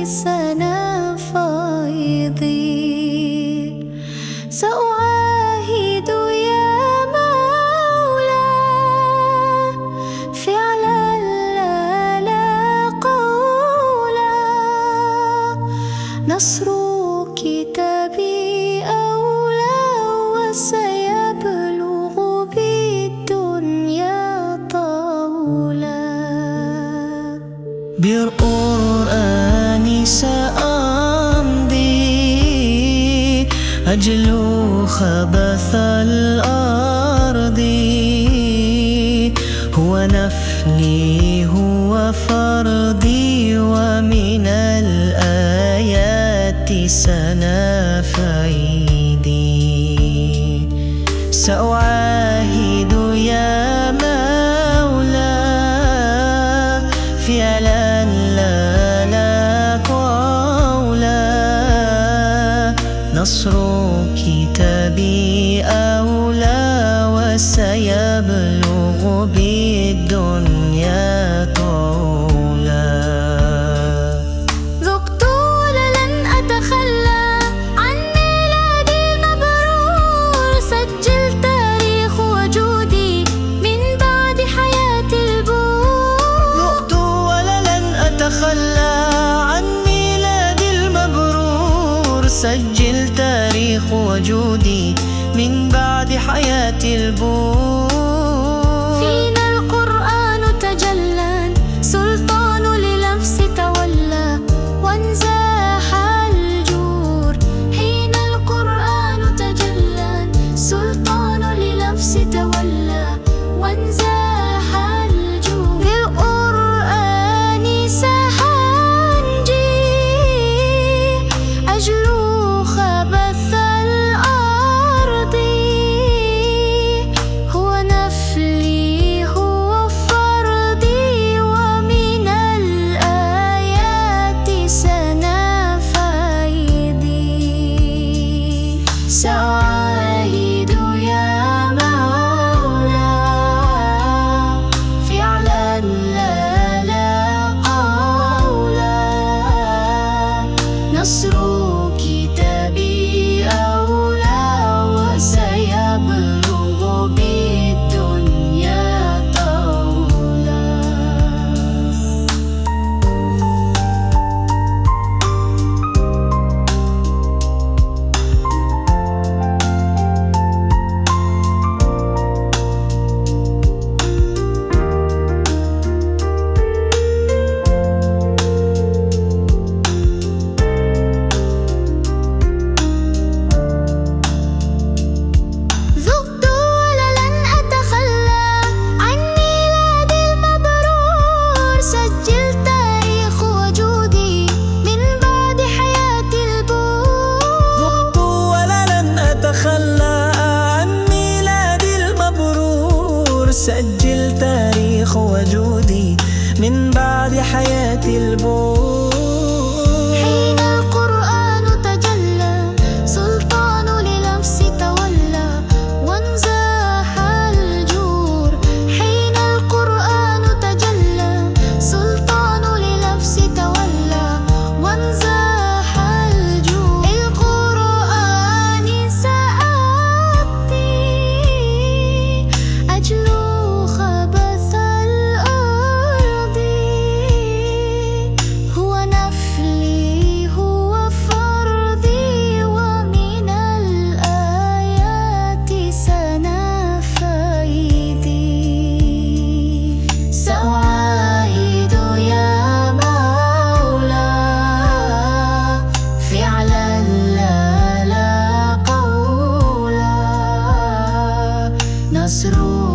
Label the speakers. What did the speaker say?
Speaker 1: سنا فيضي. سأعاهد يا مولى فعلا لا قولا، نصر كتابي أولى وسيبلغ بالدنيا طولا.
Speaker 2: بالقرآن سأمضي أجلو خبث الأرض، هو نفلي هو فرضي ومن الآيات سنا فعيدي. سأعاهد يا مولى فعلا لا قولا، نصر كتابي أولى وسيبلغ بالدنيا طولا.
Speaker 1: ذقت ولن أتخلى عن ميلادي المبرور، سجل تاريخ وجودي من بعد حياة البور.
Speaker 2: ذقت ولن أتخلى عن ميلادي المبرور، سجل تاريخ وجودي من بعد حياة البور.
Speaker 1: فينا القرآن تجلى، سلطان للنفس تولى وانزاح الجور. حين القرآن تجلى، سلطان للنفس تولى وانزاح الجور. بالقرآن سأنجي أجلو خبث الأرض، هو نفلي هو فرضي ومن الآيات سنا فيضي. سأعاهد يا مولى فعلا لا قولا، نصر كتابي أولى وسيبلغ بالدنيا طولا. ذقت ولن أتخلى عن ميلادي المبرور، سجل تاريخ وجودي من بعد حياة البور.
Speaker 2: ذقت ولن أتخلى عن ميلادي المبرور، سجل تاريخ وجودي من بعد حياة البور.
Speaker 1: حين القرآن تجلى، سلطان للنفس تولى وانزاح الجور. حين القرآن تجلى، سلطان للنفس تولى وانزاح الجور. القرآن سأبدي أجلو خبث الأرض، هو نفلي هو فرضي ومن الآيات سنا فيضي. سأعاهد يا مولى فعلا لا قولا، نصر